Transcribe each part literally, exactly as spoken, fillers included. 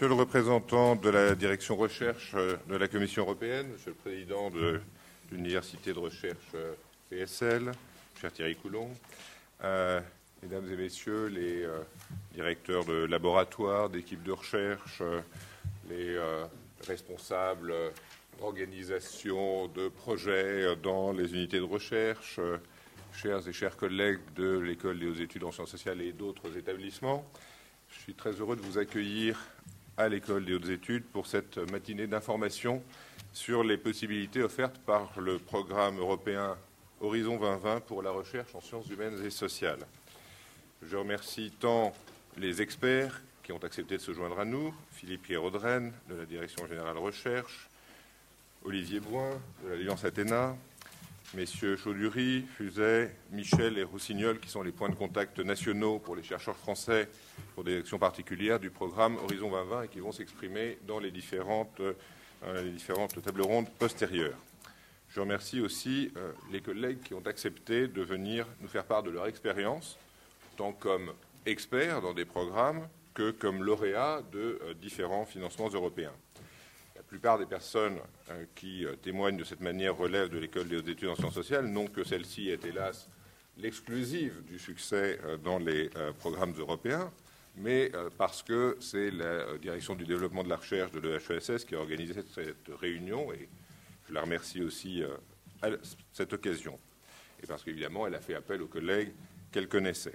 Monsieur le représentant de la direction recherche de la Commission européenne, Monsieur le président de l'Université de recherche P S L, cher Thierry Coulon, euh, mesdames et messieurs les euh, directeurs de laboratoires, d'équipes de recherche, euh, les euh, responsables d'organisation de projets dans les unités de recherche, euh, chers et chers collègues de l'École des hautes études en sciences sociales et d'autres établissements, je suis très heureux de vous accueillir à l'École des hautes études pour cette matinée d'information sur les possibilités offertes par le programme européen Horizon vingt vingt pour la recherche en sciences humaines et sociales. Je remercie tant les experts qui ont accepté de se joindre à nous, Philippe Pierre-Audren de la Direction générale recherche, Olivier Bouin de l'Alliance Athéna, messieurs Chaudury, Fuzet, Michel et Roussignol, qui sont les points de contact nationaux pour les chercheurs français pour des actions particulières du programme Horizon vingt vingt et qui vont s'exprimer dans les différentes, euh, les différentes tables rondes postérieures. Je remercie aussi euh, les collègues qui ont accepté de venir nous faire part de leur expérience, tant comme experts dans des programmes que comme lauréats de euh, différents financements européens. La plupart des personnes euh, qui euh, témoignent de cette manière relèvent de l'École des hautes études en sciences sociales, non que celle-ci est hélas l'exclusive du succès euh, dans les euh, programmes européens, mais euh, parce que c'est la euh, direction du développement de la recherche de l'E H E S S qui a organisé cette réunion, et je la remercie aussi euh, à cette occasion, et parce qu'évidemment elle a fait appel aux collègues qu'elle connaissait.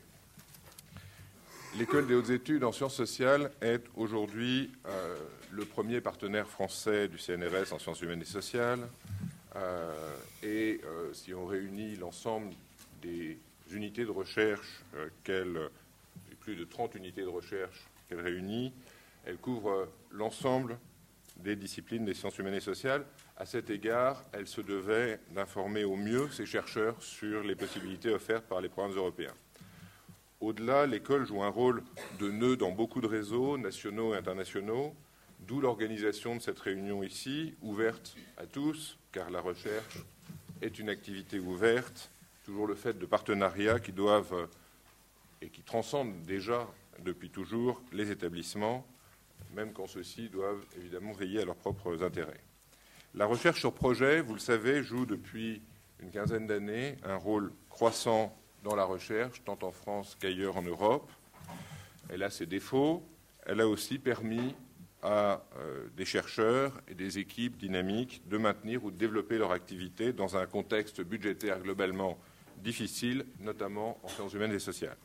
L'École des hautes études en sciences sociales est aujourd'hui euh, le premier partenaire français du C N R S en sciences humaines et sociales. Euh, et euh, si on réunit l'ensemble des unités de recherche, euh, qu'elle, plus de trente unités de recherche qu'elle réunit, elle couvre euh, l'ensemble des disciplines des sciences humaines et sociales. À cet égard, elle se devait d'informer au mieux ses chercheurs sur les possibilités offertes par les programmes européens. Au-delà, l'école joue un rôle de nœud dans beaucoup de réseaux nationaux et internationaux, d'où l'organisation de cette réunion ici, ouverte à tous, car la recherche est une activité ouverte, toujours le fait de partenariats qui doivent, et qui transcendent déjà depuis toujours, les établissements, même quand ceux-ci doivent évidemment veiller à leurs propres intérêts. La recherche sur projet, vous le savez, joue depuis une quinzaine d'années un rôle croissant dans la recherche, tant en France qu'ailleurs en Europe. Elle a ses défauts. Elle a aussi permis à euh, des chercheurs et des équipes dynamiques de maintenir ou de développer leur activité dans un contexte budgétaire globalement difficile, notamment en sciences humaines et sociales.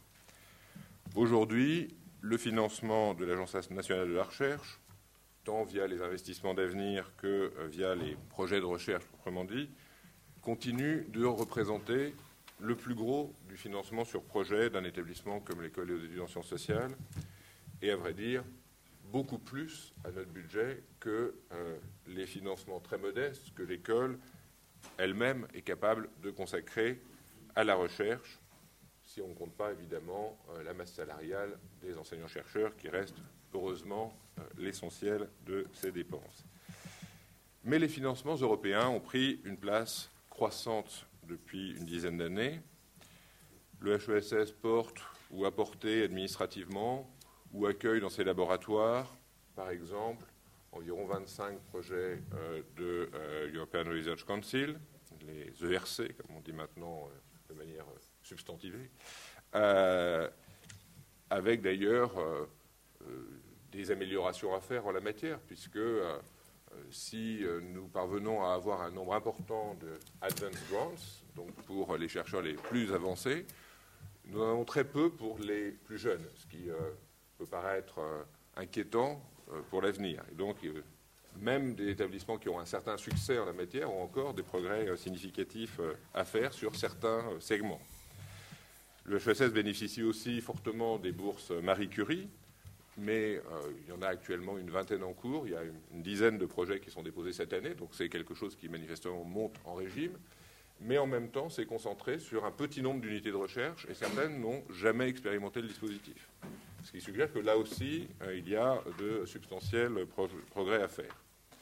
Aujourd'hui, le financement de l'Agence nationale de la recherche, tant via les investissements d'avenir que euh, via les projets de recherche proprement dit, continue de représenter le plus gros du financement sur projet d'un établissement comme l'École des hautes études en sciences sociales, et à vrai dire, beaucoup plus à notre budget que euh, les financements très modestes que l'école elle-même est capable de consacrer à la recherche, si on ne compte pas évidemment euh, la masse salariale des enseignants-chercheurs, qui reste heureusement euh, l'essentiel de ces dépenses. Mais les financements européens ont pris une place croissante depuis une dizaine d'années. Le H E S S porte ou a porté administrativement ou accueille dans ses laboratoires, par exemple, environ vingt-cinq projets euh, de euh, European Research Council, les E R C, comme on dit maintenant euh, de manière euh, substantivée, euh, avec d'ailleurs euh, euh, des améliorations à faire en la matière, puisque euh, si nous parvenons à avoir un nombre important de advanced grants, donc pour les chercheurs les plus avancés, nous en avons très peu pour les plus jeunes, ce qui euh, peut paraître euh, inquiétant euh, pour l'avenir. Et donc, euh, même des établissements qui ont un certain succès en la matière ont encore des progrès euh, significatifs euh, à faire sur certains euh, segments. Le H E S S bénéficie aussi fortement des bourses Marie Curie, mais euh, il y en a actuellement une vingtaine en cours. Il y a une, une dizaine de projets qui sont déposés cette année, donc c'est quelque chose qui manifestement monte en régime. Mais en même temps, c'est concentré sur un petit nombre d'unités de recherche, et certaines n'ont jamais expérimenté le dispositif. Ce qui suggère que là aussi, euh, il y a de substantiels pro- progrès à faire.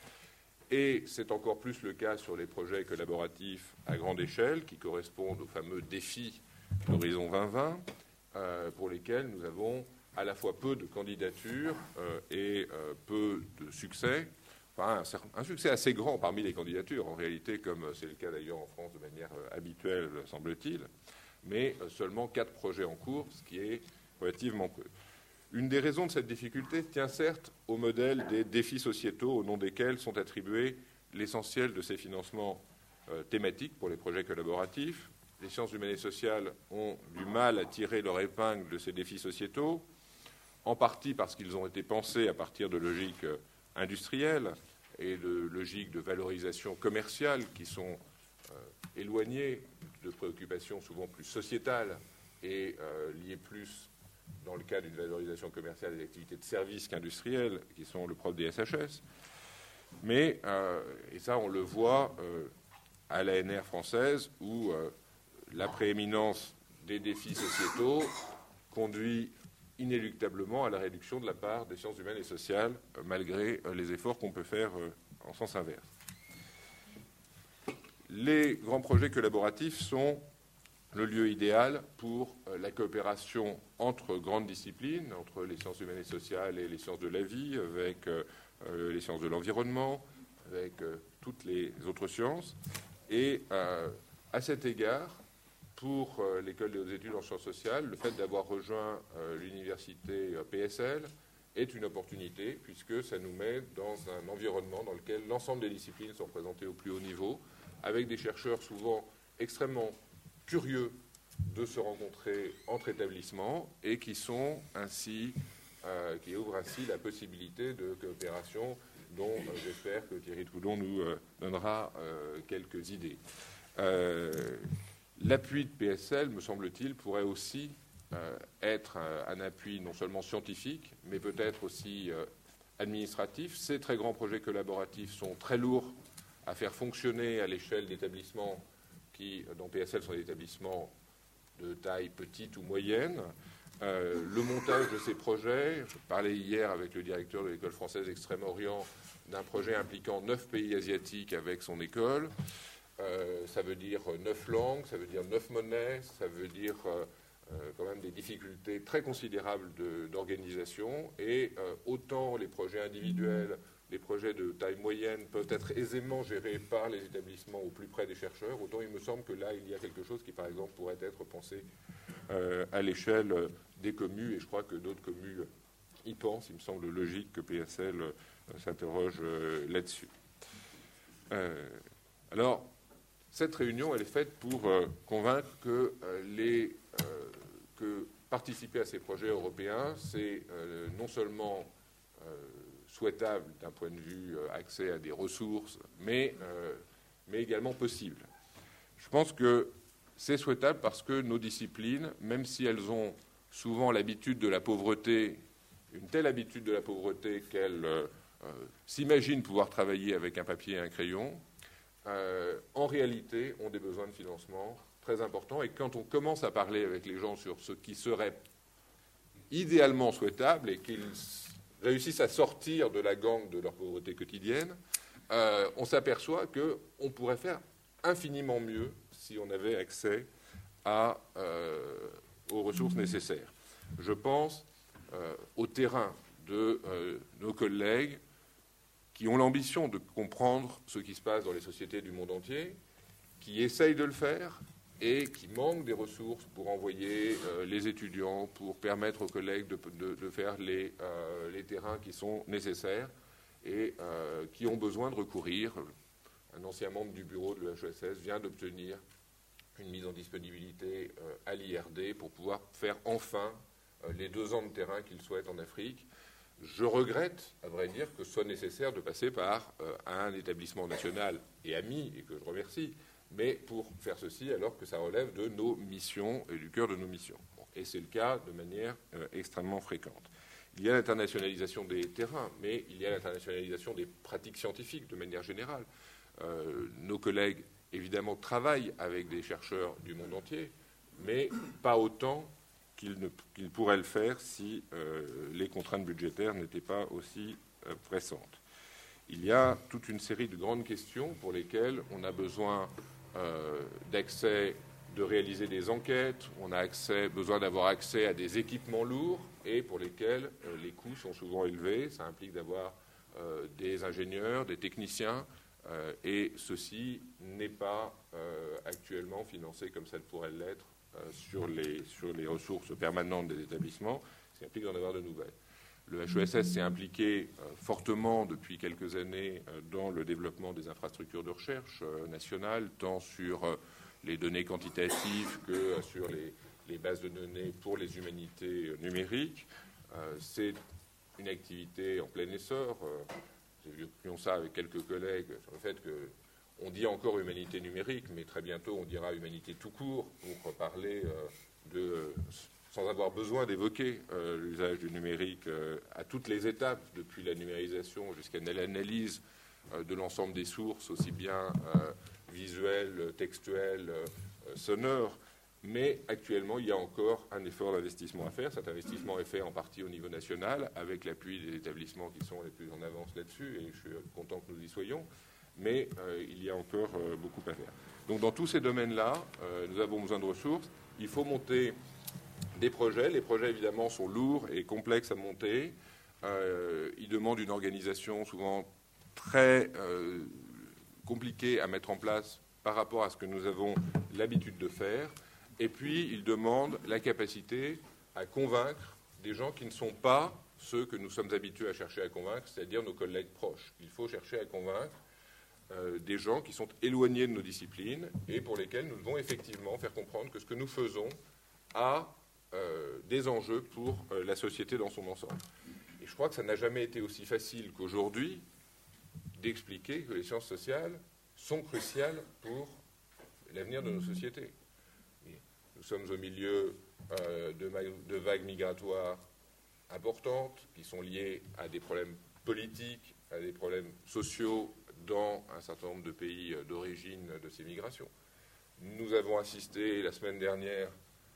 Et c'est encore plus le cas sur les projets collaboratifs à grande échelle, qui correspondent aux fameux défis d'Horizon vingt vingt, euh, pour lesquels nous avons à la fois peu de candidatures euh, et euh, peu de succès. Enfin, un, un succès assez grand parmi les candidatures, en réalité, comme c'est le cas d'ailleurs en France de manière euh, habituelle, semble-t-il, mais euh, seulement quatre projets en cours, ce qui est relativement peu. Une des raisons de cette difficulté tient certes au modèle des défis sociétaux au nom desquels sont attribués l'essentiel de ces financements euh, thématiques pour les projets collaboratifs. Les sciences humaines et sociales ont du mal à tirer leur épingle de ces défis sociétaux, en partie parce qu'ils ont été pensés à partir de logiques euh, industrielles et de logiques de valorisation commerciale qui sont euh, éloignées de préoccupations souvent plus sociétales et euh, liées plus, dans le cas d'une valorisation commerciale, des activités de services qu'industrielles, qui sont le propre des S H S. Mais, euh, et ça on le voit euh, à l'A N R française, où euh, la prééminence des défis sociétaux conduit inéluctablement à la réduction de la part des sciences humaines et sociales, euh, malgré euh, les efforts qu'on peut faire euh, en sens inverse. Les grands projets collaboratifs sont le lieu idéal pour euh, la coopération entre grandes disciplines, entre les sciences humaines et sociales et les sciences de la vie, avec euh, euh, les sciences de l'environnement, avec euh, toutes les autres sciences. Et euh, à cet égard, pour euh, l'École des hautes études en sciences sociales, le fait d'avoir rejoint euh, l'université euh, P S L est une opportunité, puisque ça nous met dans un environnement dans lequel l'ensemble des disciplines sont représentées au plus haut niveau, avec des chercheurs souvent extrêmement curieux de se rencontrer entre établissements et qui sont ainsi, euh, qui ouvrent ainsi la possibilité de coopération dont euh, j'espère que Thierry Toulon nous euh, donnera euh, quelques idées. Euh, l'appui de P S L, me semble-t-il, pourrait aussi euh, être un, un appui non seulement scientifique, mais peut-être aussi euh, administratif. Ces très grands projets collaboratifs sont très lourds à faire fonctionner à l'échelle d'établissements qui, dans P S L, sont des établissements de taille petite ou moyenne. Euh, le montage de ces projets, je parlais hier avec le directeur de l'école française Extrême-Orient d'un projet impliquant neuf pays asiatiques avec son école. Euh, ça veut dire neuf langues, ça veut dire neuf monnaies, ça veut dire euh, euh, quand même des difficultés très considérables de, d'organisation. Et euh, autant les projets individuels, les projets de taille moyenne peuvent être aisément gérés par les établissements au plus près des chercheurs, autant il me semble que là, il y a quelque chose qui, par exemple, pourrait être pensé euh, à l'échelle des communes, et je crois que d'autres communes y pensent. Il me semble logique que P S L euh, s'interroge euh, là-dessus. Euh, alors, cette réunion, elle est faite pour euh, convaincre que, euh, les, euh, que participer à ces projets européens, c'est euh, non seulement euh, souhaitable d'un point de vue euh, accès à des ressources, mais, euh, mais également possible. Je pense que c'est souhaitable parce que nos disciplines, même si elles ont souvent l'habitude de la pauvreté, une telle habitude de la pauvreté qu'elles euh, euh, s'imaginent pouvoir travailler avec un papier et un crayon, euh, en réalité ont des besoins de financement très importants. Et quand on commence à parler avec les gens sur ce qui serait idéalement souhaitable et qu'ils réussissent à sortir de la gangue de leur pauvreté quotidienne, euh, on s'aperçoit qu'on pourrait faire infiniment mieux si on avait accès à, euh, aux ressources nécessaires. Je pense euh, au terrain de euh, nos collègues qui ont l'ambition de comprendre ce qui se passe dans les sociétés du monde entier, qui essayent de le faire et qui manquent des ressources pour envoyer euh, les étudiants, pour permettre aux collègues de, de, de faire les, euh, les terrains qui sont nécessaires et euh, qui ont besoin de recourir. Un ancien membre du bureau de l'E H E S S vient d'obtenir une mise en disponibilité euh, à l'I R D pour pouvoir faire enfin euh, les deux ans de terrain qu'il souhaite en Afrique. Je regrette, à vrai dire, que ce soit nécessaire de passer par euh, un établissement national et ami, et que je remercie, mais pour faire ceci alors que ça relève de nos missions et du cœur de nos missions. Bon, et c'est le cas de manière euh, extrêmement fréquente. Il y a l'internationalisation des terrains, mais il y a l'internationalisation des pratiques scientifiques de manière générale. Euh, nos collègues, évidemment, travaillent avec des chercheurs du monde entier, mais pas autant qu'ils ne, qu'ils pourraient le faire si euh, les contraintes budgétaires n'étaient pas aussi euh, pressantes. Il y a toute une série de grandes questions pour lesquelles on a besoin euh, d'accès de réaliser des enquêtes, on a accès, besoin d'avoir accès à des équipements lourds et pour lesquels euh, les coûts sont souvent élevés. Ça implique d'avoir euh, des ingénieurs, des techniciens, euh, et ceci n'est pas euh, actuellement financé comme ça pourrait l'être euh, sur, les, sur les ressources permanentes des établissements, ce qui implique d'en avoir de nouvelles. Le H E S S s'est impliqué euh, fortement depuis quelques années euh, dans le développement des infrastructures de recherche euh, nationales, tant sur euh, les données quantitatives que euh, sur les, les bases de données pour les humanités euh, numériques. Euh, c'est une activité en plein essor. Euh, J'ai vu ça avec quelques collègues sur le fait qu'on dit encore humanité numérique, mais très bientôt on dira humanité tout court pour parler euh, de... sans avoir besoin d'évoquer euh, l'usage du numérique euh, à toutes les étapes, depuis la numérisation jusqu'à l'analyse euh, de l'ensemble des sources, aussi bien euh, visuelles, textuelles, euh, sonores. Mais actuellement, il y a encore un effort d'investissement à faire. Cet investissement est fait en partie au niveau national, avec l'appui des établissements qui sont les plus en avance là-dessus, et je suis content que nous y soyons. Mais euh, il y a encore euh, beaucoup à faire. Donc dans tous ces domaines-là, euh, nous avons besoin de ressources. Il faut monter des projets. Les projets, évidemment, sont lourds et complexes à monter. Euh, ils demandent une organisation souvent très euh, compliquée à mettre en place par rapport à ce que nous avons l'habitude de faire. Et puis, ils demandent la capacité à convaincre des gens qui ne sont pas ceux que nous sommes habitués à chercher à convaincre, c'est-à-dire nos collègues proches. Il faut chercher à convaincre euh, des gens qui sont éloignés de nos disciplines et pour lesquels nous devons effectivement faire comprendre que ce que nous faisons a euh, des enjeux pour euh, la société dans son ensemble. Et je crois que ça n'a jamais été aussi facile qu'aujourd'hui d'expliquer que les sciences sociales sont cruciales pour l'avenir de nos sociétés. Nous sommes au milieu euh, de, de vagues migratoires importantes qui sont liées à des problèmes politiques, à des problèmes sociaux dans un certain nombre de pays d'origine de ces migrations. Nous avons assisté la semaine dernière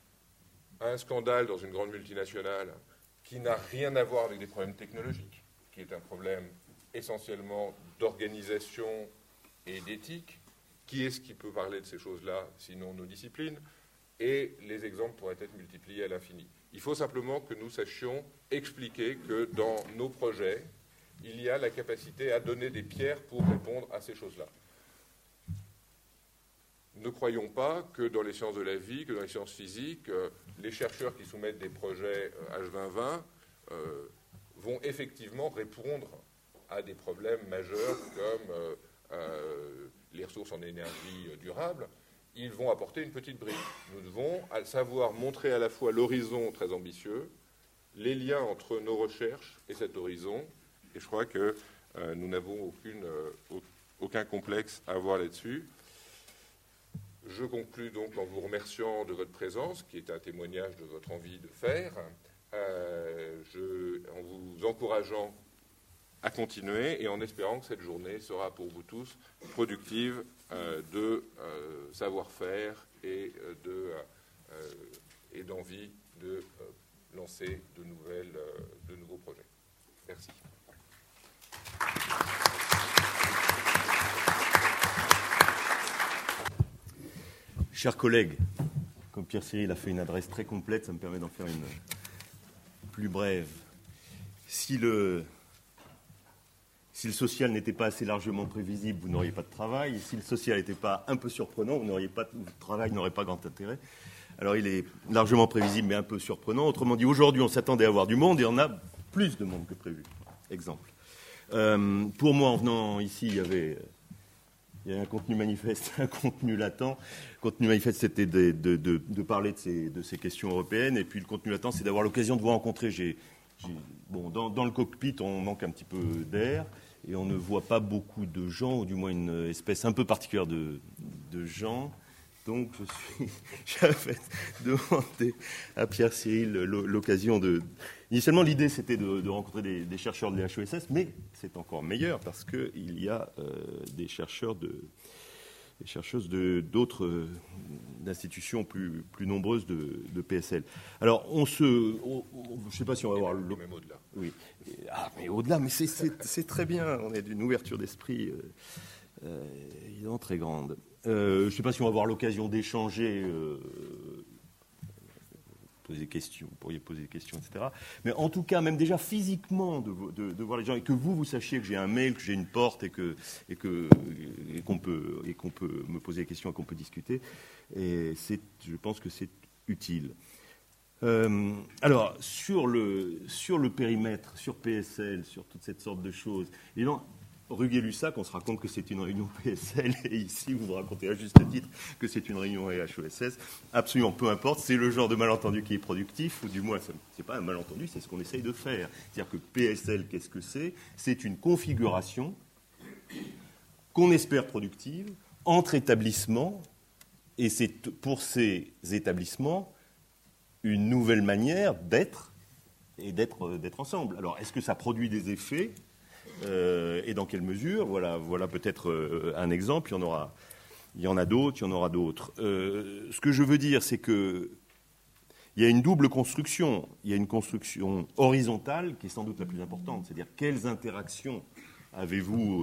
à un scandale dans une grande multinationale qui n'a rien à voir avec des problèmes technologiques, qui est un problème essentiellement d'organisation et d'éthique. Qui est-ce qui peut parler de ces choses-là, sinon nos disciplines ? Et les exemples pourraient être multipliés à l'infini. Il faut simplement que nous sachions expliquer que dans nos projets, il y a la capacité à donner des pierres pour répondre à ces choses-là. Ne croyons pas que dans les sciences de la vie, que dans les sciences physiques, euh, les chercheurs qui soumettent des projets euh, H vingt vingt euh, vont effectivement répondre à des problèmes majeurs comme euh, euh, les ressources en énergie euh, durable. Ils vont apporter une petite brique. Nous devons savoir montrer à la fois l'horizon très ambitieux, les liens entre nos recherches et cet horizon, et je crois que euh, nous n'avons aucune, euh, aucun complexe à avoir là-dessus. Je conclus donc en vous remerciant de votre présence, qui est un témoignage de votre envie de faire, euh, je, en vous encourageant à continuer et en espérant que cette journée sera pour vous tous productive euh, de euh, savoir-faire et, euh, de, euh, et d'envie de euh, lancer de, nouvelles, euh, de nouveaux projets. Merci. Chers collègues, comme Pierre Cyril a fait une adresse très complète, ça me permet d'en faire une plus brève. Si le... Si le social n'était pas assez largement prévisible, vous n'auriez pas de travail. Et si le social n'était pas un peu surprenant, vous n'auriez pas, votre travail n'aurait pas grand intérêt. Alors il est largement prévisible, mais un peu surprenant. Autrement dit, aujourd'hui, on s'attendait à avoir du monde et on a plus de monde que prévu. Exemple. Euh, pour moi, en venant ici, il y avait, il y avait un contenu manifeste, un contenu latent. Le contenu manifeste, c'était de, de, de, de parler de ces, de ces questions européennes. Et puis le contenu latent, c'est d'avoir l'occasion de vous rencontrer. J'ai, j'ai, bon, dans, dans le cockpit, on manque un petit peu d'air. Et on ne voit pas beaucoup de gens, ou du moins une espèce un peu particulière de, de gens. Donc, je suis, j'avais demandé à Pierre Cyril l'occasion de... Initialement, l'idée, c'était de, de rencontrer des, des chercheurs de l'H E S S, mais c'est encore meilleur parce qu'il y a euh, des chercheurs de... des chercheuses de, d'autres euh, institutions plus, plus nombreuses de, de P S L. Alors, on se... On, on, je ne sais pas si on va voir... Le même au-delà. Oui. Ah, mais au-delà, mais c'est, c'est, c'est très bien. On est d'une ouverture d'esprit euh, euh, évidemment très grande. Euh, je ne sais pas si on va avoir l'occasion d'échanger, euh, poser des questions, vous pourriez poser des questions, et cetera. Mais en tout cas, même déjà physiquement, de, de, de voir les gens, et que vous, vous sachiez que j'ai un mail, que j'ai une porte, et, que, et, que, et, qu'on peut, et qu'on peut me poser des questions et qu'on peut discuter, et c'est, je pense que c'est utile. Euh, alors, sur le, sur le périmètre, sur P S L, sur toute cette sorte de choses, évidemment, Ruguet-Lussac, on se raconte que c'est une réunion P S L, et ici, vous vous racontez à juste titre que c'est une réunion H E S S. Absolument, peu importe, c'est le genre de malentendu qui est productif, ou du moins, ce n'est pas un malentendu, c'est ce qu'on essaye de faire. C'est-à-dire que P S L, qu'est-ce que c'est ? C'est une configuration qu'on espère productive entre établissements, et c'est pour ces établissements une nouvelle manière d'être et d'être, d'être ensemble. Alors, est-ce que ça produit des effets ? Euh, et dans quelle mesure ? Voilà, voilà peut-être euh, un exemple. Il y en aura, il y en a d'autres, il y en aura d'autres. Euh, ce que je veux dire, c'est que il y a une double construction. Il y a une construction horizontale qui est sans doute la plus importante. C'est-à-dire quelles interactions avez-vous ?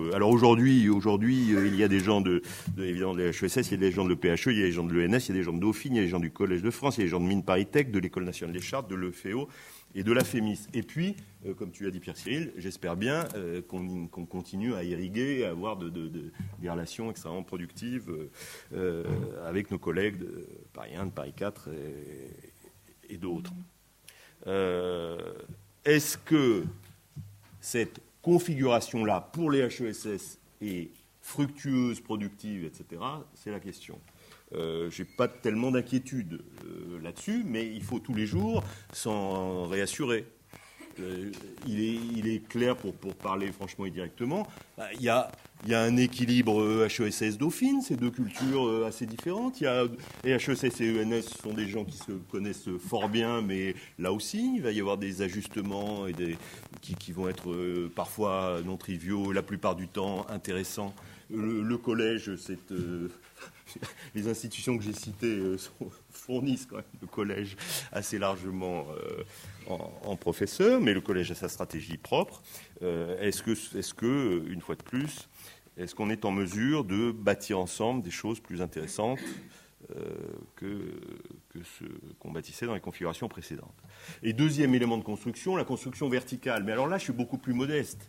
Alors aujourd'hui, aujourd'hui, il y a des gens de, de évidemment de l'H E S S, il y a des gens de l'E P H E, il y a des gens de l'E N S, il y a des gens de Dauphine, il y a des gens du Collège de France, il y a des gens de Mines Paris Tech, de l'École nationale des chartes, de l'E F E O et de la FEMIS. Et puis, euh, comme tu as dit Pierre-Cyril, j'espère bien euh, qu'on, qu'on continue à irriguer, à avoir de, de, de, des relations extrêmement productives euh, avec nos collègues de Paris un, de Paris quatre et, et d'autres. Euh, est-ce que cette configuration-là pour les H E S S est fructueuse, productive, et cetera, c'est la question. Euh, je n'ai pas tellement d'inquiétude euh, là-dessus, mais il faut tous les jours s'en réassurer. Euh, il, est, il est clair, pour, pour parler franchement et directement, bah, il, y a, il y a un équilibre H E S S Dauphine, c'est deux cultures euh, assez différentes. Il y a, et H E S S et E N S sont des gens qui se connaissent fort bien, mais là aussi, il va y avoir des ajustements et des, qui, qui vont être euh, parfois non triviaux, la plupart du temps intéressants. Le, le collège, c'est... Euh, les institutions que j'ai citées euh, sont, fournissent quand même le collège assez largement euh, en, en professeurs, mais le collège a sa stratégie propre. Euh, est-ce que, est-ce que, une fois de plus, est-ce qu'on est en mesure de bâtir ensemble des choses plus intéressantes euh, que, que ce qu'on bâtissait dans les configurations précédentes ? Et deuxième élément de construction, la construction verticale. Mais alors là, je suis beaucoup plus modeste.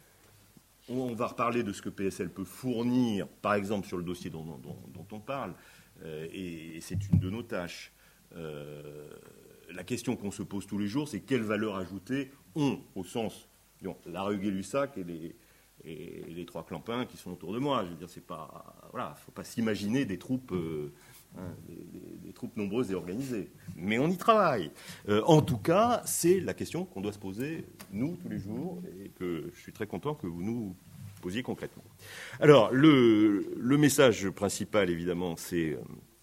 On va reparler de ce que P S L peut fournir, par exemple sur le dossier dont, dont, dont on parle, euh, et, et c'est une de nos tâches. Euh, la question qu'on se pose tous les jours, c'est quelle valeur ajoutée ont, au sens, disons, la Ruguet-Lussac et les, et les trois clampins qui sont autour de moi. Je veux dire, c'est pas, voilà, faut pas s'imaginer des troupes, euh, hein, des, des, des troupes nombreuses et organisées. Mais on y travaille. Euh, en tout cas, c'est la question qu'on doit se poser, nous, tous les jours, et que je suis très content que vous nous posiez concrètement. Alors, le, le message principal, évidemment, c'est,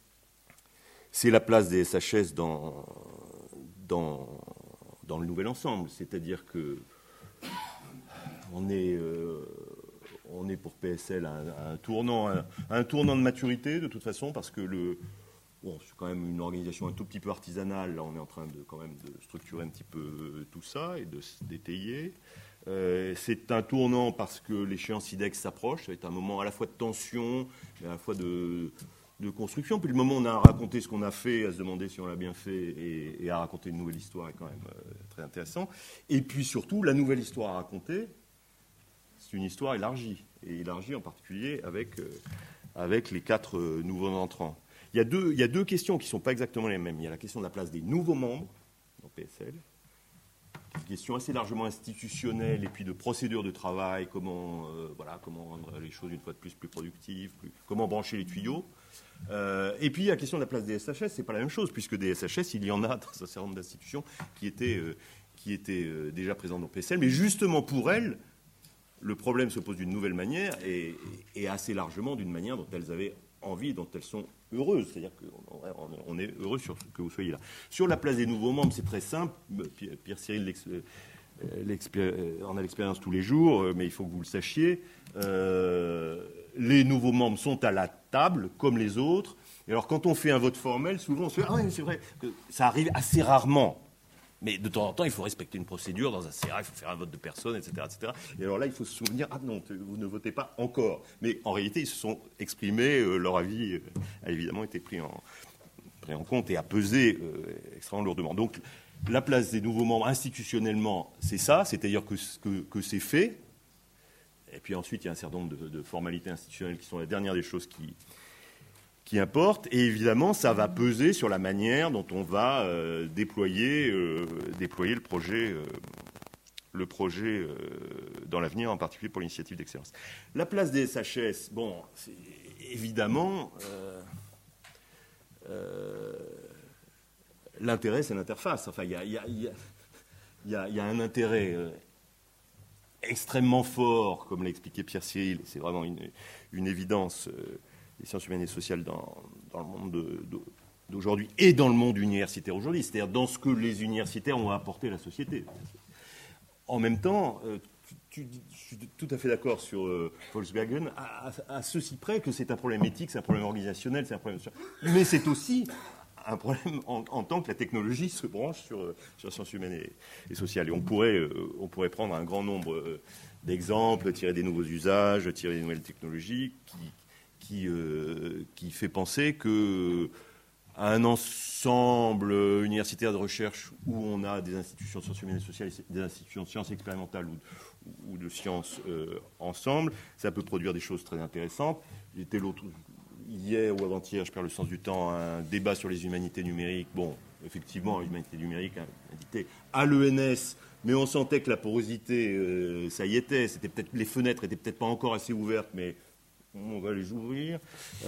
c'est la place des S H S dans, dans, dans le nouvel ensemble. C'est-à-dire que on est, euh, on est pour P S L à un, à un tournant, à un tournant de maturité, de toute façon, parce que le... Bon, c'est quand même une organisation un tout petit peu artisanale. Là, on est en train de, quand même de structurer un petit peu tout ça et de se détailler. Euh, c'est un tournant parce que l'échéance I D E X s'approche. Ça va être un moment à la fois de tension, mais à la fois de, de construction. Puis le moment où on a raconté ce qu'on a fait, à se demander si on l'a bien fait et, et à raconter une nouvelle histoire est quand même euh, très intéressant. Et puis surtout, la nouvelle histoire à raconter, c'est une histoire élargie. Et élargie en particulier avec, euh, avec les quatre euh, nouveaux entrants. Il y, a deux, il y a deux questions qui ne sont pas exactement les mêmes. Il y a la question de la place des nouveaux membres dans P S L, une question assez largement institutionnelle et puis de procédure de travail, comment, euh, voilà, comment rendre les choses une fois de plus plus productives, plus, comment brancher les tuyaux. Euh, et puis la question de la place des S H S, ce n'est pas la même chose, puisque des S H S, il y en a dans un certain nombre d'institutions qui étaient, euh, qui étaient euh, déjà présentes dans P S L, mais justement pour elles, le problème se pose d'une nouvelle manière et, et assez largement d'une manière dont elles avaient envie, dont elles sont heureuses. C'est-à-dire qu'on est heureux sur que vous soyez là. Sur la place des nouveaux membres, c'est très simple. Pierre Cyril en a l'expérience tous les jours, mais il faut que vous le sachiez. Euh, les nouveaux membres sont à la table, comme les autres. Et alors, quand on fait un vote formel, souvent on se dit « Ah oui, c'est vrai que ça arrive assez rarement. Mais de temps en temps, il faut respecter une procédure dans un C A, il faut faire un vote de personne, et cetera, et cetera. Et alors là, il faut se souvenir, ah non, vous ne votez pas encore. Mais en réalité, ils se sont exprimés, euh, leur avis euh, a évidemment été pris en, pris en compte et a pesé euh, extrêmement lourdement. Donc, la place des nouveaux membres institutionnellement, c'est ça, c'est-à-dire que, que, que c'est fait. Et puis ensuite, il y a un certain nombre de, de formalités institutionnelles qui sont la dernière des choses qui... qui importe, et évidemment, ça va peser sur la manière dont on va euh, déployer, euh, déployer le projet, euh, le projet euh, dans l'avenir, en particulier pour l'initiative d'excellence. La place des S H S, bon, c'est évidemment, euh, euh, l'intérêt, c'est l'interface. Enfin, il y a, y a, y a, y a, y a un intérêt euh, extrêmement fort, comme l'a expliqué Pierre Cyril, c'est vraiment une, une évidence. Euh, les sciences humaines et sociales dans, dans le monde de, de, d'aujourd'hui et dans le monde universitaire aujourd'hui, c'est-à-dire dans ce que les universitaires ont apporté à la société. En même temps, euh, tu, tu, je suis tout à fait d'accord sur euh, Volkswagen, à, à, à ceci près que c'est un problème éthique, c'est un problème organisationnel, c'est un problème... Mais c'est aussi un problème en, en tant que la technologie se branche sur, sur sciences humaines et, et sociales. Et on pourrait, euh, on pourrait prendre un grand nombre euh, d'exemples, tirer des nouveaux usages, tirer des nouvelles technologies qui... Qui, euh, qui fait penser que à un ensemble universitaire de recherche où on a des institutions de sciences humaines et sociales, des institutions de sciences expérimentales ou, ou de sciences euh, ensemble, ça peut produire des choses très intéressantes. J'étais l'autre hier ou avant-hier, je perds le sens du temps, un débat sur les humanités numériques. Bon, effectivement, l'humanité numérique invité à l'E N S. Mais on sentait que la porosité, euh, ça y était. C'était peut-être, les fenêtres étaient peut-être pas encore assez ouvertes, mais on va les ouvrir.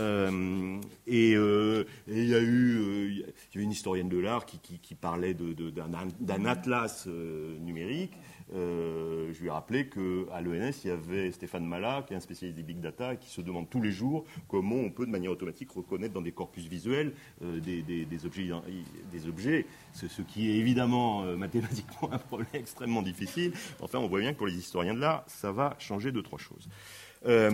Euh, et euh, il y a eu, euh, y a eu une historienne de l'art qui, qui, qui parlait de, de, d'un, d'un atlas euh, numérique. Euh, je lui ai rappelé qu'à l'E N S, il y avait Stéphane Mala, qui est un spécialiste des big data, et qui se demande tous les jours comment on peut, de manière automatique, reconnaître dans des corpus visuels euh, des, des, des objets, des objets ce, ce qui est évidemment euh, mathématiquement un problème extrêmement difficile. Enfin, on voit bien que pour les historiens de l'art, ça va changer deux, trois choses. Euh,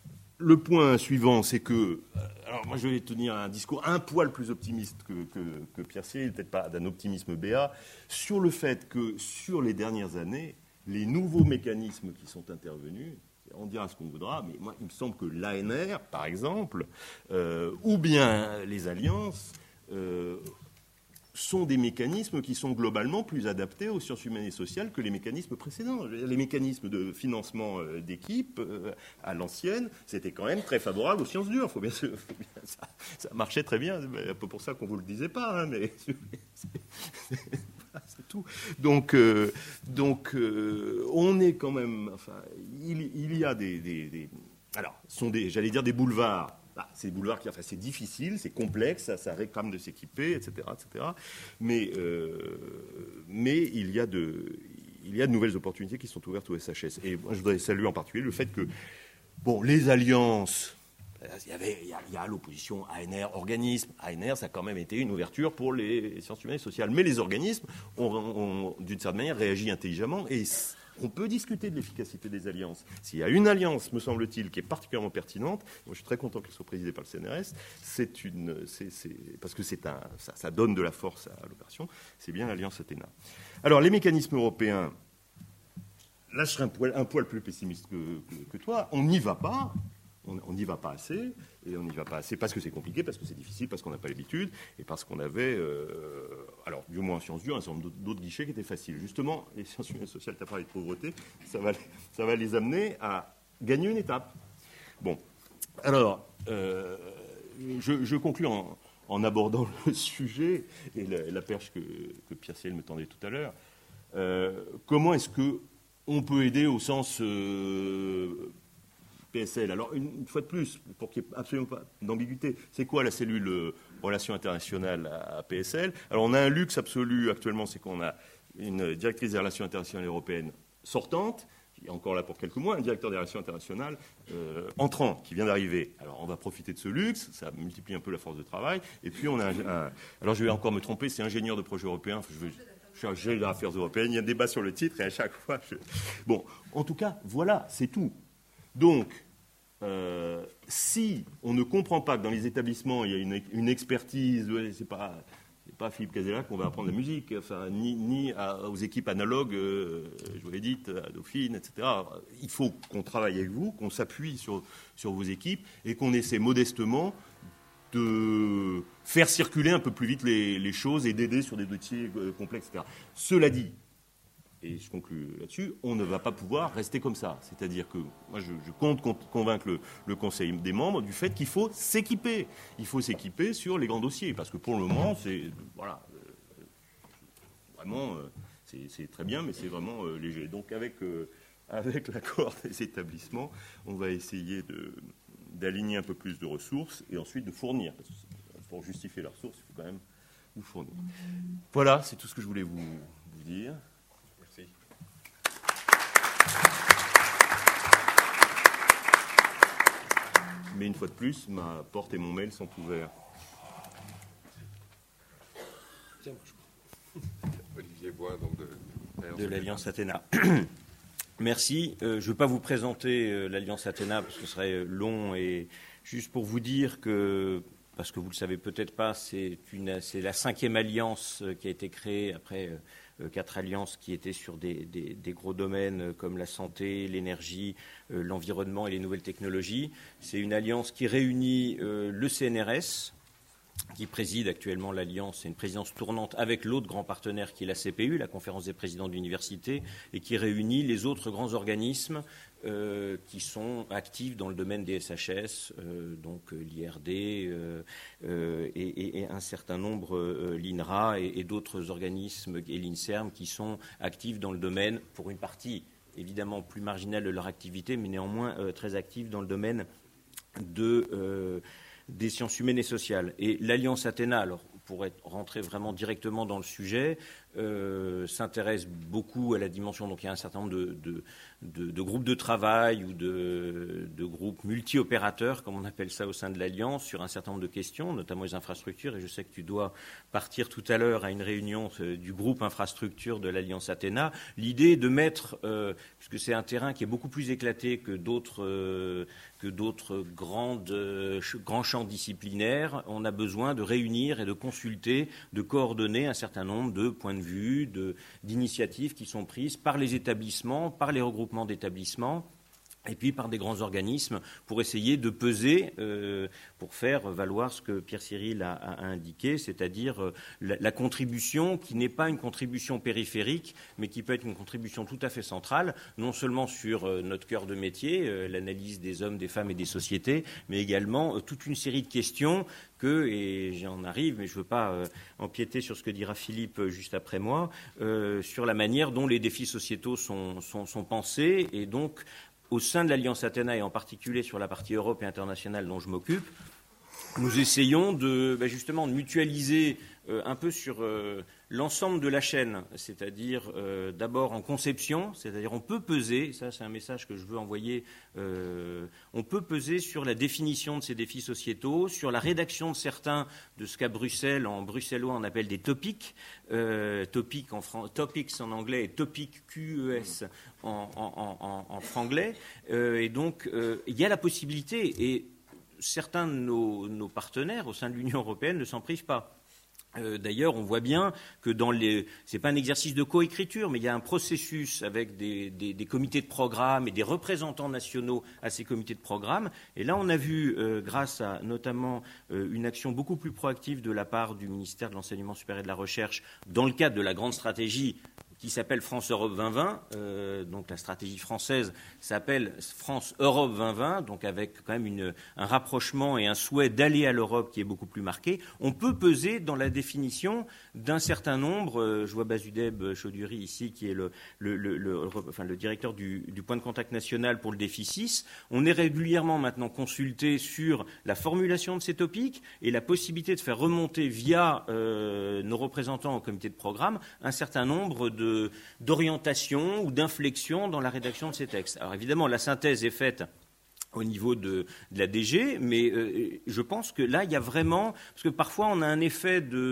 Le point suivant, c'est que... Alors moi, je vais tenir un discours un poil plus optimiste que, que, que Pierre Cyril, peut-être pas d'un optimisme béat, sur le fait que, sur les dernières années, les nouveaux mécanismes qui sont intervenus, on dira ce qu'on voudra, mais moi, il me semble que l'A N R, par exemple, euh, ou bien les alliances... Euh, sont des mécanismes qui sont globalement plus adaptés aux sciences humaines et sociales que les mécanismes précédents. Les mécanismes de financement d'équipe euh, à l'ancienne, c'était quand même très favorable aux sciences dures. Faut bien, faut bien, ça, ça marchait très bien. C'est un peu pour ça qu'on ne vous le disait pas, hein, mais c'est, c'est, c'est tout. Donc, euh, donc euh, on est quand même... Enfin, il, il y a des... des, des alors, sont des, j'allais dire des boulevards. Bah, c'est des boulevards qui, enfin, c'est difficile, c'est complexe, ça, ça réclame de s'équiper, et cetera, et cetera. Mais, euh, mais il y a de, il y a de nouvelles opportunités qui sont ouvertes au S H S. Et moi, je voudrais saluer en particulier le fait que, bon, les alliances, il y avait, il y a, il y a l'opposition A N R, organisme. A N R, ça a quand même été une ouverture pour les sciences humaines et sociales. Mais les organismes ont, ont d'une certaine manière, réagi intelligemment et on peut discuter de l'efficacité des alliances. S'il y a une alliance, me semble-t-il, qui est particulièrement pertinente, moi je suis très content qu'elle soit présidée par le C N R S, c'est une, c'est, c'est, parce que c'est un, ça, ça donne de la force à l'opération, c'est bien l'alliance Athéna. Alors, les mécanismes européens, là je serais un poil, un poil plus pessimiste que, que, que toi, on n'y va pas. On n'y va pas assez, et on n'y va pas assez parce que c'est compliqué, parce que c'est difficile, parce qu'on n'a pas l'habitude, et parce qu'on avait, euh, alors du moins en sciences dures, un certain nombre d'autres guichets qui étaient faciles. Justement, les sciences humaines et sociales, tu as parlé de pauvreté, ça va, ça va les amener à gagner une étape. Bon, alors, euh, je, je conclus en, en abordant le sujet, et la, la perche que, que Pierre Cyril me tendait tout à l'heure. Euh, comment est-ce qu'on peut aider au sens... Euh, P S L. Alors, une, une fois de plus, pour qu'il n'y ait absolument pas d'ambiguïté, c'est quoi la cellule euh, Relations internationales à, à P S L? Alors, on a un luxe absolu actuellement, c'est qu'on a une directrice des relations internationales européennes sortante, qui est encore là pour quelques mois, un directeur des relations internationales euh, entrant, qui vient d'arriver. Alors, on va profiter de ce luxe, ça multiplie un peu la force de travail, et puis on a un... un alors, je vais encore me tromper, c'est ingénieur de projet européen, enfin, je veux... chargé des affaires européennes, il y a un débat sur le titre, et à chaque fois... Je... Bon, en tout cas, voilà, c'est tout. Donc, euh, si on ne comprend pas que dans les établissements, il y a une, une expertise, c'est pas, pas à Philippe Casella qu'on va apprendre la musique, enfin, ni, ni à, aux équipes analogues, euh, je vous l'ai dit, à Dauphine, et cetera. Il faut qu'on travaille avec vous, qu'on s'appuie sur, sur vos équipes et qu'on essaie modestement de faire circuler un peu plus vite les, les choses et d'aider sur des dossiers complexes, et cetera. Cela dit, et je conclue là-dessus, on ne va pas pouvoir rester comme ça. C'est-à-dire que moi, je, je compte convaincre le, le Conseil des membres du fait qu'il faut s'équiper. Il faut s'équiper sur les grands dossiers, parce que pour le moment, c'est voilà, euh, vraiment, euh, c'est, c'est très bien, mais c'est vraiment euh, léger. Donc, avec euh, avec l'accord des établissements, on va essayer de, d'aligner un peu plus de ressources et ensuite de fournir. Parce que pour justifier la ressource, il faut quand même vous fournir. Voilà, c'est tout ce que je voulais vous, vous dire. Mais une fois de plus, ma porte et mon mail sont ouverts. Olivier Bois, donc de, de l'Alliance Athéna. Merci. Euh, je ne veux pas vous présenter euh, l'Alliance Athéna parce que ce serait long, et juste pour vous dire que, parce que vous ne le savez peut-être pas, c'est, une, c'est la cinquième alliance qui a été créée après euh, quatre alliances qui étaient sur des, des, des gros domaines comme la santé, l'énergie, euh, l'environnement et les nouvelles technologies. C'est une alliance qui réunit euh, le C N R S, qui préside actuellement l'Alliance, c'est une présidence tournante avec l'autre grand partenaire qui est la C P U, la Conférence des présidents d'université, et qui réunit les autres grands organismes euh, qui sont actifs dans le domaine des S H S, euh, donc euh, l'I R D euh, euh, et, et, et un certain nombre, euh, l'I N R A et, et d'autres organismes, et l'INSERM, qui sont actifs dans le domaine, pour une partie évidemment plus marginale de leur activité, mais néanmoins euh, très actifs dans le domaine de... Euh, des sciences humaines et sociales. Et l'Alliance Athéna, alors, pour être, rentrer vraiment directement dans le sujet, euh, s'intéresse beaucoup à la dimension. Donc il y a un certain nombre de, de, de, de groupes de travail ou de, de groupes multi-opérateurs, comme on appelle ça au sein de l'Alliance, sur un certain nombre de questions, notamment les infrastructures. Et je sais que tu dois partir tout à l'heure à une réunion euh, du groupe infrastructure de l'Alliance Athéna. L'idée est de mettre, euh, puisque c'est un terrain qui est beaucoup plus éclaté que d'autres, euh, que d'autres grandes, euh, grands champs disciplinaires, on a besoin de réunir et de consulter, de coordonner un certain nombre de points de vue, de, d'initiatives qui sont prises par les établissements, par les regroupements d'établissements, et puis par des grands organismes, pour essayer de peser, euh, pour faire valoir ce que Pierre Cyril a, a indiqué, c'est-à-dire euh, la, la contribution qui n'est pas une contribution périphérique, mais qui peut être une contribution tout à fait centrale, non seulement sur euh, notre cœur de métier, euh, l'analyse des hommes, des femmes et des sociétés, mais également euh, toute une série de questions que, et j'en arrive, mais je ne veux pas euh, empiéter sur ce que dira Philippe euh, juste après moi, euh, sur la manière dont les défis sociétaux sont, sont, sont pensés, et donc au sein de l'Alliance Athéna, et en particulier sur la partie Europe et internationale dont je m'occupe, nous essayons de, ben justement de mutualiser euh, un peu sur euh, l'ensemble de la chaîne, c'est-à-dire euh, d'abord en conception, c'est-à-dire on peut peser, ça c'est un message que je veux envoyer, euh, on peut peser sur la définition de ces défis sociétaux, sur la rédaction de certains de ce qu'à Bruxelles, en bruxellois on appelle des topics, euh, topic en fran- topics en anglais et topic Q E S en, en, en, en franglais, euh, et donc euh, il y a la possibilité, et certains de nos, nos partenaires au sein de l'Union européenne ne s'en privent pas. Euh, d'ailleurs, on voit bien que dans les, c'est pas un exercice de coécriture, mais il y a un processus avec des, des, des comités de programme et des représentants nationaux à ces comités de programme. Et là, on a vu, euh, grâce à notamment euh, une action beaucoup plus proactive de la part du ministère de l'Enseignement supérieur et de la Recherche, dans le cadre de la grande stratégie qui s'appelle France-Europe vingt vingt, euh, donc la stratégie française s'appelle France-Europe vingt vingt, donc avec quand même une, un rapprochement et un souhait d'aller à l'Europe qui est beaucoup plus marqué. On peut peser dans la définition d'un certain nombre, euh, je vois Basudeb Chaudhury ici, qui est le, le, le, le, enfin, le directeur du, du point de contact national pour le défi six, on est régulièrement maintenant consulté sur la formulation de ces topics et la possibilité de faire remonter via euh, nos représentants au comité de programme un certain nombre de d'orientation ou d'inflexion dans la rédaction de ces textes. Alors évidemment, la synthèse est faite au niveau de, de la D G, mais euh, je pense que là, il y a vraiment... Parce que parfois, on a un effet de...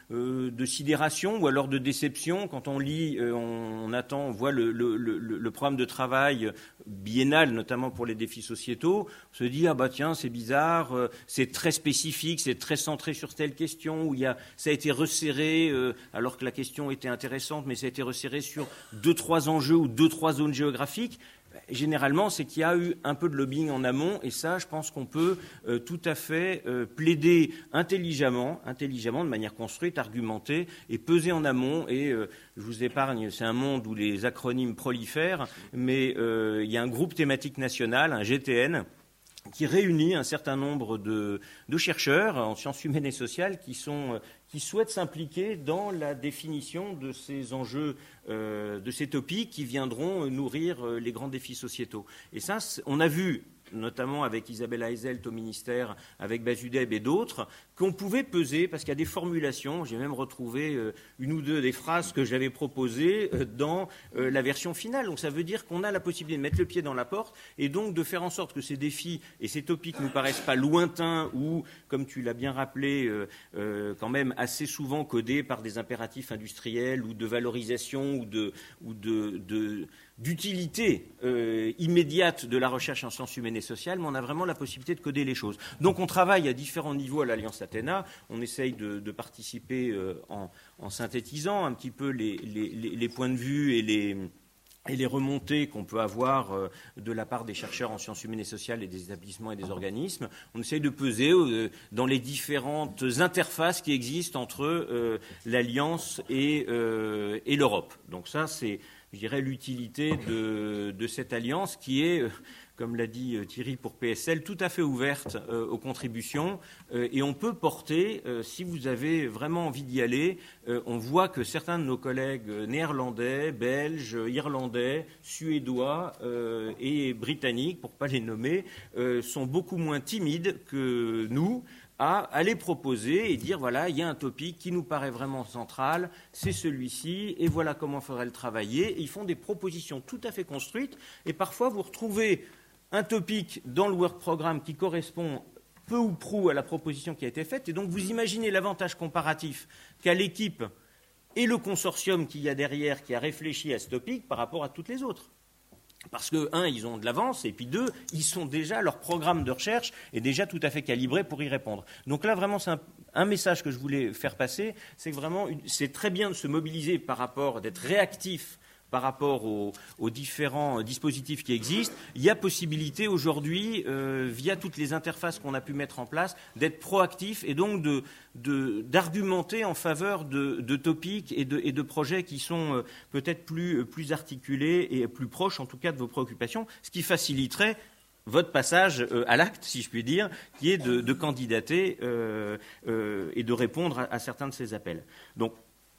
euh, de sidération ou alors de déception quand on lit, euh, on, on attend, on voit le, le, le, le programme de travail biennal, notamment pour les défis sociétaux. On se dit ah bah tiens c'est bizarre, euh, c'est très spécifique, c'est très centré sur telle question où il y a, ça a été resserré euh, alors que la question était intéressante, mais ça a été resserré sur deux trois enjeux ou deux trois zones géographiques. Généralement, c'est qu'il y a eu un peu de lobbying en amont, et ça, je pense qu'on peut euh, tout à fait euh, plaider intelligemment, intelligemment, de manière construite, argumentée, et peser en amont. Et euh, je vous épargne, c'est un monde où les acronymes prolifèrent, mais euh, il y a un groupe thématique national, un G T N, qui réunit un certain nombre de, de chercheurs en sciences humaines et sociales qui sont qui souhaitent s'impliquer dans la définition de ces enjeux, euh, de ces topics qui viendront nourrir euh, les grands défis sociétaux. Et ça, on a vu, notamment avec Isabelle Heizelt au ministère, avec Basudeb et d'autres, qu'on pouvait peser, parce qu'il y a des formulations, j'ai même retrouvé euh, une ou deux des phrases que j'avais proposées euh, dans euh, la version finale. Donc ça veut dire qu'on a la possibilité de mettre le pied dans la porte et donc de faire en sorte que ces défis et ces topics ne nous paraissent pas lointains ou, comme tu l'as bien rappelé, euh, euh, quand même assez souvent codés par des impératifs industriels ou de valorisation ou de... Ou de, de d'utilité euh, immédiate de la recherche en sciences humaines et sociales, mais on a vraiment la possibilité de coder les choses. Donc on travaille à différents niveaux à l'Alliance Athéna, on essaye de, de participer euh, en, en synthétisant un petit peu les, les, les points de vue et les, et les remontées qu'on peut avoir euh, de la part des chercheurs en sciences humaines et sociales et des établissements et des organismes. On essaye de peser euh, dans les différentes interfaces qui existent entre euh, l'Alliance et, euh, et l'Europe. Donc ça, c'est... je dirais, l'utilité de, de cette alliance qui est, euh, comme l'a dit euh, Thierry pour P S L, tout à fait ouverte euh, aux contributions. Euh, et on peut porter, euh, si vous avez vraiment envie d'y aller, euh, on voit que certains de nos collègues néerlandais, belges, irlandais, suédois euh, et britanniques, pour ne pas les nommer, euh, sont beaucoup moins timides que nous à aller proposer et dire voilà, il y a un topic qui nous paraît vraiment central, c'est celui-ci, et voilà comment il faudrait le travailler. Et ils font des propositions tout à fait construites, et parfois vous retrouvez un topic dans le work programme qui correspond peu ou prou à la proposition qui a été faite, et donc vous imaginez l'avantage comparatif qu'a l'équipe et le consortium qu'il y a derrière qui a réfléchi à ce topic par rapport à toutes les autres. Parce que, un, ils ont de l'avance, et puis deux, ils sont déjà, leur programme de recherche est déjà tout à fait calibré pour y répondre. Donc là, vraiment, c'est un, un message que je voulais faire passer, c'est que vraiment, une, c'est très bien de se mobiliser par rapport, d'être réactif par rapport aux, aux différents dispositifs qui existent. Il y a possibilité aujourd'hui, euh, via toutes les interfaces qu'on a pu mettre en place, d'être proactif et donc de, de, d'argumenter en faveur de, de topics et de, et de projets qui sont euh, peut-être plus, plus articulés et plus proches, en tout cas, de vos préoccupations, ce qui faciliterait votre passage euh, à l'acte, si je puis dire, qui est de, de candidater euh, euh, et de répondre à, à certains de ces appels. Donc,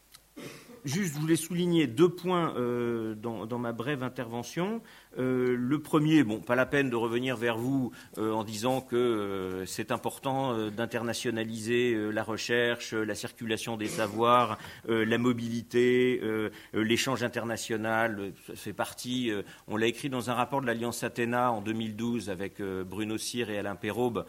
juste, je voulais souligner deux points euh, dans, dans ma brève intervention. Euh, le premier, bon, pas la peine de revenir vers vous euh, en disant que euh, c'est important euh, d'internationaliser euh, la recherche, euh, la circulation des savoirs, euh, la mobilité, euh, euh, l'échange international. Euh, ça fait partie. Euh, on l'a écrit dans un rapport de l'Alliance Athéna en deux mille douze avec euh, Bruno Cyr et Alain Perraube,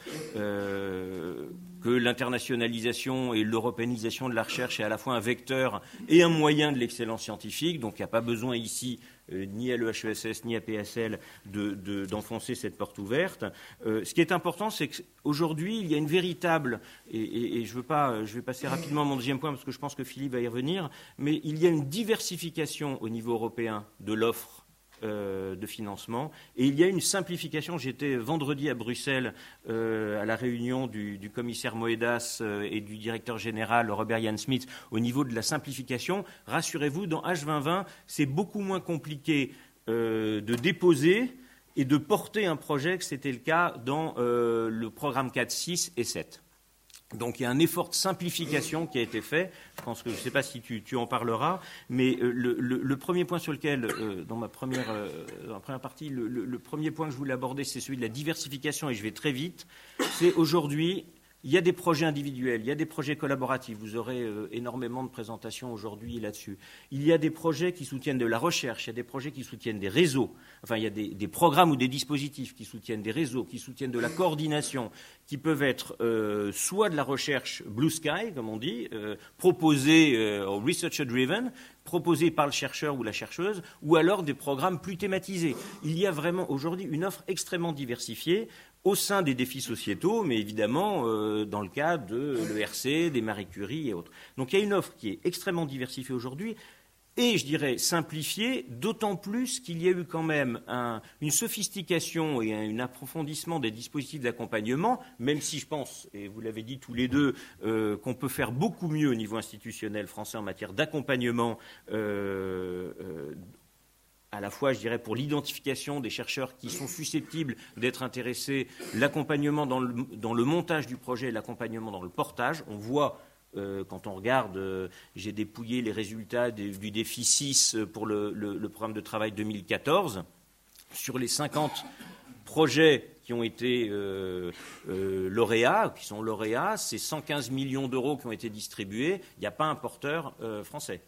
euh, que l'internationalisation et l'européanisation de la recherche est à la fois un vecteur et un moyen de l'excellence scientifique. Donc il n'y a pas besoin ici, euh, ni à l'E H E S S, ni à P S L, de, de, d'enfoncer cette porte ouverte. Euh, ce qui est important, c'est qu'aujourd'hui, il y a une véritable, et, et, et je veux pas, je vais passer rapidement à mon deuxième point, parce que je pense que Philippe va y revenir, mais il y a une diversification au niveau européen de l'offre Euh, de financement. Et il y a une simplification. J'étais vendredi à Bruxelles euh, à la réunion du, du commissaire Moedas euh, et du directeur général Robert Jan Smith au niveau de la simplification. Rassurez-vous, dans H vingt vingt, c'est beaucoup moins compliqué euh, de déposer et de porter un projet que c'était le cas dans euh, le programme quatre, six et sept. Donc il y a un effort de simplification qui a été fait. Je pense que je ne sais pas si tu, tu en parleras, mais euh, le, le, le premier point sur lequel, euh, dans ma première, euh, dans la première partie, le, le, le premier point que je voulais aborder, c'est celui de la diversification, et je vais très vite. C'est aujourd'hui Il y a des projets individuels, il y a des projets collaboratifs. Vous aurez euh, énormément de présentations aujourd'hui là-dessus. Il y a des projets qui soutiennent de la recherche, il y a des projets qui soutiennent des réseaux. Enfin, il y a des, des programmes ou des dispositifs qui soutiennent des réseaux, qui soutiennent de la coordination, qui peuvent être euh, soit de la recherche blue sky, comme on dit, euh, proposée euh, au researcher driven, proposée par le chercheur ou la chercheuse, ou alors des programmes plus thématisés. Il y a vraiment aujourd'hui une offre extrêmement diversifiée au sein des défis sociétaux, mais évidemment euh, dans le cadre de l'E R C, des Marie Curie et autres. Donc il y a une offre qui est extrêmement diversifiée aujourd'hui et, je dirais, simplifiée, d'autant plus qu'il y a eu quand même un, une sophistication et un, un approfondissement des dispositifs d'accompagnement, même si je pense, et vous l'avez dit tous les deux, euh, qu'on peut faire beaucoup mieux au niveau institutionnel français en matière d'accompagnement euh, euh, à la fois, je dirais, pour l'identification des chercheurs qui sont susceptibles d'être intéressés, l'accompagnement dans le, dans le montage du projet et l'accompagnement dans le portage. On voit, euh, quand on regarde, euh, j'ai dépouillé les résultats des, du défi six pour le, le, le programme de travail deux mille quatorze. Sur les cinquante projets qui ont été euh, euh, lauréats, qui sont lauréats, c'est cent quinze millions d'euros qui ont été distribués. Il n'y a pas un porteur euh, français.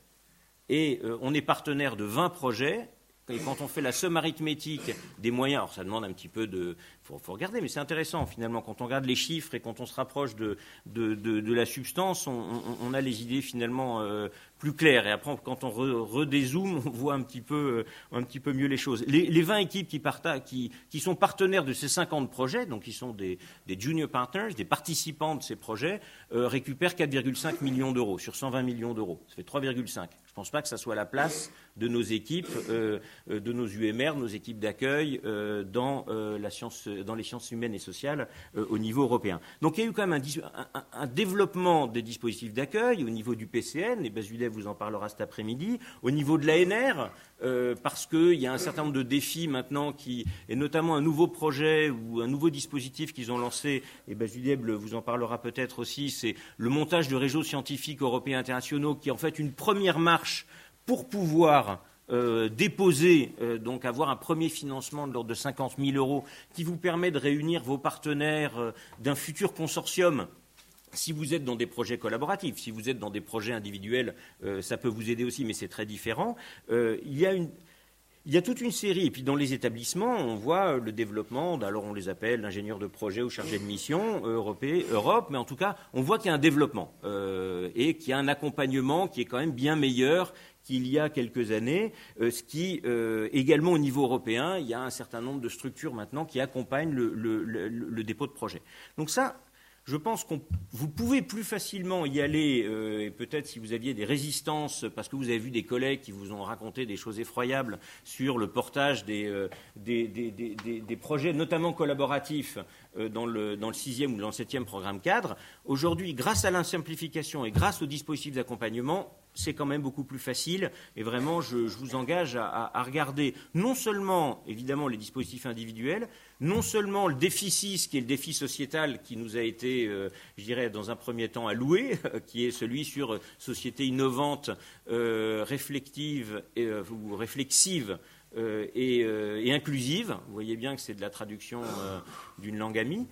Et euh, on est partenaire de vingt projets. Et quand on fait la somme arithmétique des moyens, alors ça demande un petit peu de... Il faut, faut regarder, mais c'est intéressant finalement. Quand on regarde les chiffres et quand on se rapproche de, de, de, de la substance, on, on, on a les idées finalement euh, plus claires. Et après, quand on redézoome, on voit un petit peu, euh, un petit peu mieux les choses. Les, les vingt équipes qui, partagent, qui, qui sont partenaires de ces cinquante projets, donc qui sont des, des junior partners, des participants de ces projets, euh, récupèrent quatre virgule cinq millions d'euros sur cent vingt millions d'euros. Ça fait trois virgule cinq. Je ne pense pas que ça soit la place de nos équipes, euh, de nos U M R, de nos équipes d'accueil euh, dans, euh, la science, dans les sciences humaines et sociales euh, au niveau européen. Donc il y a eu quand même un, un, un développement des dispositifs d'accueil au niveau du P C N, et Basudève vous en parlera cet après-midi, au niveau de l'A N R, euh, parce qu'il y a un certain nombre de défis maintenant, qui, et notamment un nouveau projet ou un nouveau dispositif qu'ils ont lancé, et Basudève vous en parlera peut-être aussi, c'est le montage de réseaux scientifiques européens internationaux, qui est en fait une première marche pour pouvoir euh, déposer, euh, donc avoir un premier financement de l'ordre de cinquante mille euros qui vous permet de réunir vos partenaires euh, d'un futur consortium. Si vous êtes dans des projets collaboratifs, si vous êtes dans des projets individuels, euh, ça peut vous aider aussi, mais c'est très différent. Euh, il y a une... Il y a toute une série, et puis dans les établissements, on voit le développement, alors on les appelle l'ingénieur de projet ou chargé de mission, Europé, Europe, mais en tout cas, on voit qu'il y a un développement euh, et qu'il y a un accompagnement qui est quand même bien meilleur qu'il y a quelques années, euh, ce qui, euh, également au niveau européen, il y a un certain nombre de structures maintenant qui accompagnent le, le, le, le dépôt de projet. Donc ça, je pense que vous pouvez plus facilement y aller, euh, et peut-être si vous aviez des résistances, parce que vous avez vu des collègues qui vous ont raconté des choses effroyables sur le portage des, euh, des, des, des, des, des projets, notamment collaboratifs, euh, dans le, dans le sixième ou dans le septième programme cadre. Aujourd'hui, grâce à la simplification et grâce aux dispositifs d'accompagnement, c'est quand même beaucoup plus facile. Et vraiment, je, je vous engage à, à, à regarder non seulement, évidemment, les dispositifs individuels, non seulement le défi six, qui est le défi sociétal qui nous a été, euh, je dirais, dans un premier temps alloué, qui est celui sur société innovante, euh, réflexive et, euh, ou réflexive euh, et, euh, et inclusive. Vous voyez bien que c'est de la traduction euh, d'une langue amie.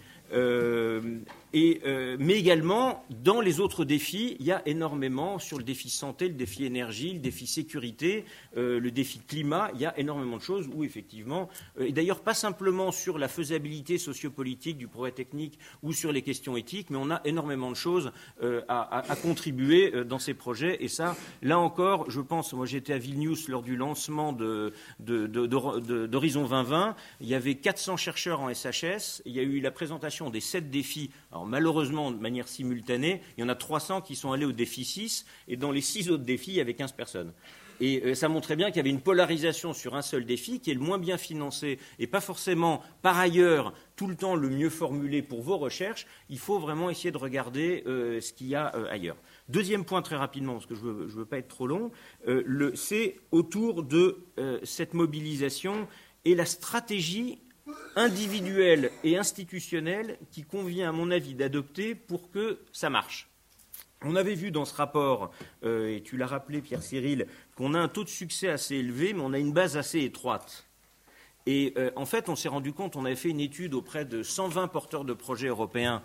Euh, et, euh, mais également, dans les autres défis, il y a énormément, sur le défi santé, le défi énergie, le défi sécurité, euh, le défi climat, il y a énormément de choses où, effectivement, euh, et d'ailleurs pas simplement sur la faisabilité sociopolitique du progrès technique ou sur les questions éthiques, mais on a énormément de choses euh, à, à, à contribuer euh, dans ces projets. Et ça, là encore, je pense, moi j'étais à Vilnius lors du lancement de, de, de, de, de, d'Horizon vingt vingt, il y avait quatre cents chercheurs en S H S, il y a eu la présentation des sept défis. Alors malheureusement, de manière simultanée, il y en a trois cents qui sont allés au défi six, et dans les six autres défis, il y avait quinze personnes. Et euh, ça montrait bien qu'il y avait une polarisation sur un seul défi qui est le moins bien financé et pas forcément, par ailleurs, tout le temps le mieux formulé pour vos recherches. Il faut vraiment essayer de regarder euh, ce qu'il y a euh, ailleurs. Deuxième point, très rapidement, parce que je ne veux, je veux pas être trop long, euh, le, c'est autour de euh, cette mobilisation et la stratégie individuelle et institutionnelle qui convient, à mon avis, d'adopter pour que ça marche. On avait vu dans ce rapport, euh, et tu l'as rappelé, Pierre-Cyril, qu'on a un taux de succès assez élevé, mais on a une base assez étroite. Et euh, en fait, on s'est rendu compte, on avait fait une étude auprès de cent vingt porteurs de projets européens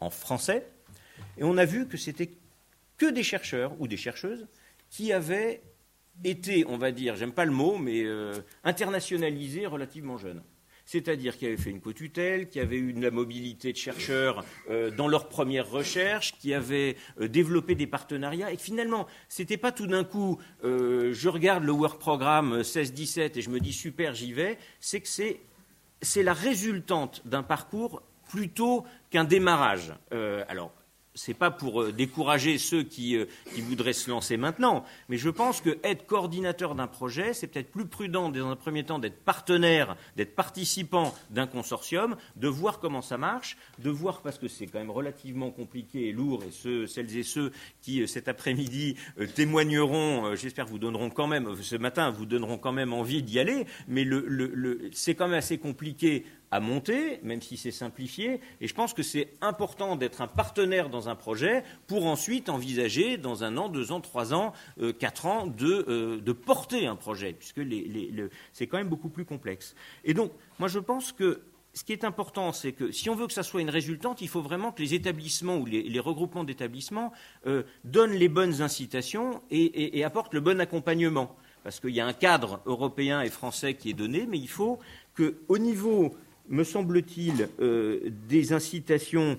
en français. Et on a vu que c'était que des chercheurs ou des chercheuses qui avaient été, on va dire, j'aime pas le mot, mais euh, internationalisés relativement jeunes. C'est-à-dire qui avaient fait une co-tutelle, qui avaient eu de la mobilité de chercheurs euh, dans leurs premières recherches, qui avaient euh, développé des partenariats, et que finalement, ce n'était pas tout d'un coup, euh, je regarde le Work Programme seize dix-sept et je me dis super, j'y vais, c'est que c'est, c'est la résultante d'un parcours plutôt qu'un démarrage. Euh, alors, ce n'est pas pour décourager ceux qui, euh, qui voudraient se lancer maintenant, mais je pense qu'être coordinateur d'un projet, c'est peut-être plus prudent dans un premier temps d'être partenaire, d'être participant d'un consortium, de voir comment ça marche, de voir, parce que c'est quand même relativement compliqué et lourd, et ceux, celles et ceux qui, cet après-midi, euh, témoigneront, euh, j'espère vous donneront quand même, ce matin, vous donneront quand même envie d'y aller, mais le, le, le, c'est quand même assez compliqué à monter, même si c'est simplifié, et je pense que c'est important d'être un partenaire dans un projet pour ensuite envisager dans un an, deux ans, trois ans, euh, quatre ans de, euh, de porter un projet, puisque les, les, le, c'est quand même beaucoup plus complexe. Et donc, moi je pense que ce qui est important, c'est que si on veut que ça soit une résultante, il faut vraiment que les établissements ou les, les regroupements d'établissements euh, donnent les bonnes incitations et, et, et apportent le bon accompagnement. Parce qu'il y a un cadre européen et français qui est donné, mais il faut qu'au niveau, me semble-t-il, euh, des incitations,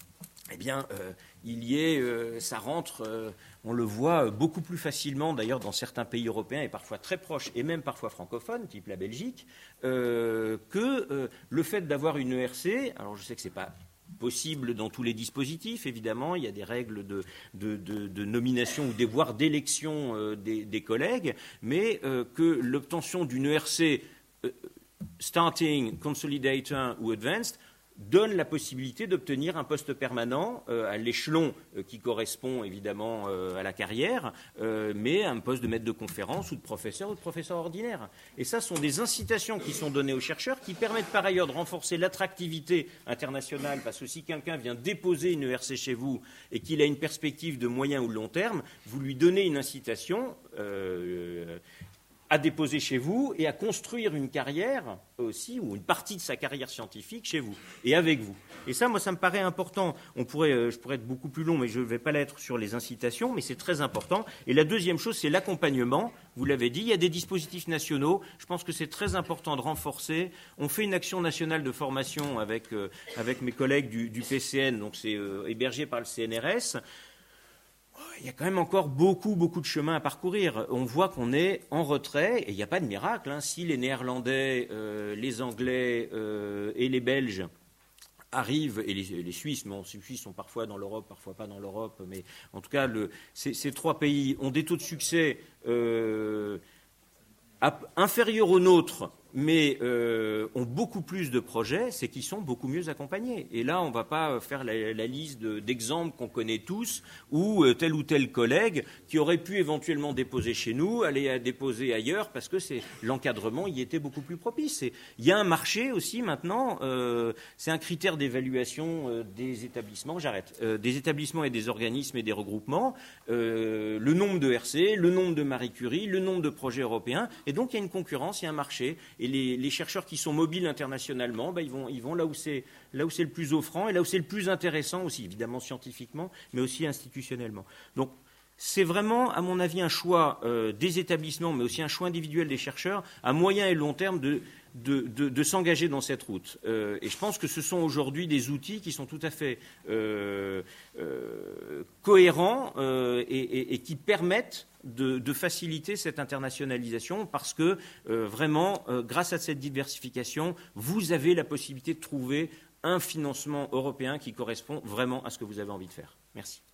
eh bien, euh, il y ait, euh, ça rentre, euh, on le voit beaucoup plus facilement d'ailleurs dans certains pays européens et parfois très proches, et même parfois francophones, type la Belgique, euh, que euh, le fait d'avoir une E R C, alors je sais que ce n'est pas possible dans tous les dispositifs, évidemment, il y a des règles de, de, de, de nomination ou des voire d'élection euh, des, des collègues, mais euh, que l'obtention d'une E R C euh, starting, consolidator ou advanced donne la possibilité d'obtenir un poste permanent euh, à l'échelon euh, qui correspond évidemment euh, à la carrière, euh, mais un poste de maître de conférence ou de professeur ou de professeur ordinaire. Et ça sont des incitations qui sont données aux chercheurs qui permettent par ailleurs de renforcer l'attractivité internationale, parce que si quelqu'un vient déposer une E R C chez vous et qu'il a une perspective de moyen ou de long terme, vous lui donnez une incitation euh, à déposer chez vous et à construire une carrière aussi, ou une partie de sa carrière scientifique chez vous et avec vous. Et ça, moi, ça me paraît important. On pourrait, je pourrais être beaucoup plus long, mais je ne vais pas l'être sur les incitations, mais c'est très important. Et la deuxième chose, c'est l'accompagnement. Vous l'avez dit, il y a des dispositifs nationaux. Je pense que c'est très important de renforcer. On fait une action nationale de formation avec, euh, avec mes collègues du, du P C N, donc c'est euh, hébergé par le C N R S. Il y a quand même encore beaucoup, beaucoup de chemin à parcourir. On voit qu'on est en retrait, et il n'y a pas de miracle. Hein. Si les Néerlandais, euh, les Anglais euh, et les Belges arrivent, et les, les Suisses, mais les Suisses sont parfois dans l'Europe, parfois pas dans l'Europe, mais en tout cas, le, ces, ces trois pays ont des taux de succès euh, inférieurs aux nôtres, mais euh, ont beaucoup plus de projets, c'est qu'ils sont beaucoup mieux accompagnés. Et là, on ne va pas faire la, la liste de, d'exemples qu'on connaît tous, où euh, tel ou tel collègue qui aurait pu éventuellement déposer chez nous, aller à déposer ailleurs, parce que c'est, l'encadrement y était beaucoup plus propice. Et il y a un marché aussi maintenant, euh, c'est un critère d'évaluation euh, des établissements, j'arrête, euh, des établissements et des organismes et des regroupements, euh, le nombre de R C, le nombre de Marie Curie, le nombre de projets européens, et donc il y a une concurrence, il y a un marché. Et les, les chercheurs qui sont mobiles internationalement, ben, ils vont, ils vont là où c'est, là où c'est le plus offrant et là où c'est le plus intéressant aussi, évidemment scientifiquement, mais aussi institutionnellement. Donc, c'est vraiment, à mon avis, un choix euh, des établissements, mais aussi un choix individuel des chercheurs, à moyen et long terme, de, de, de, de s'engager dans cette route. Euh, et je pense que ce sont aujourd'hui des outils qui sont tout à fait euh, euh, cohérents euh, et, et, et qui permettent De, de faciliter cette internationalisation parce que euh, vraiment, euh, grâce à cette diversification, vous avez la possibilité de trouver un financement européen qui correspond vraiment à ce que vous avez envie de faire. Merci.